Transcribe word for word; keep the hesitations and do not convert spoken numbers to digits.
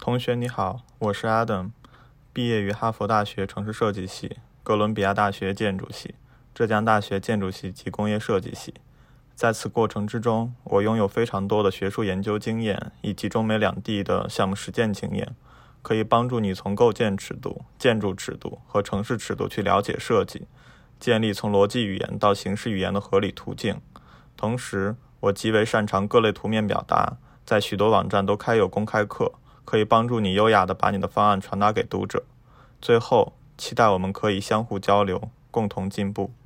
同学你好，我是 Adam， 毕业于哈佛大学城市设计系、哥伦比亚大学建筑系、浙江大学建筑系及工业设计系。在此过程之中，我拥有非常多的学术研究经验以及中美两地的项目实践经验，可以帮助你从构建尺度、建筑尺度和城市尺度去了解设计，建立从逻辑语言到形式语言的合理途径。同时，我极为擅长各类图面表达，在许多网站都开有公开课，可以帮助你优雅地把你的方案传达给读者。最后，期待我们可以相互交流，共同进步。